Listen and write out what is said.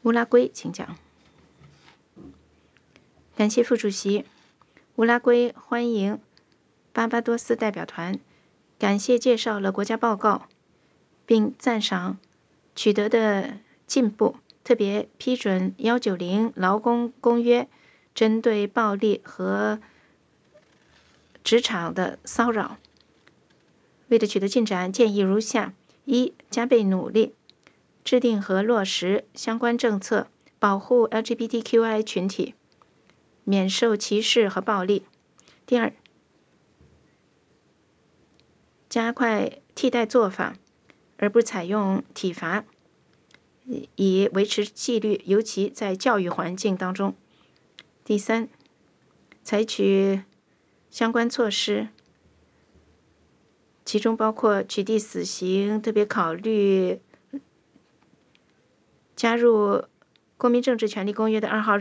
乌拉圭，请讲。感谢副主席。乌拉圭欢迎巴巴多斯代表团，感谢介绍了国家报告，并赞赏取得的进步，特别批准190劳工公约，针对暴力和职场的骚扰。为了取得进展，建议如下：一、加倍努力，制定和落实相关政策，保护 LGBTQI 群体，免受歧视和暴力。第二，加快替代做法，而不采用体罚，以维持纪律，尤其在教育环境当中。第三，采取相关措施，其中包括取缔死刑，特别考虑加入《公民政治权利公约》的2号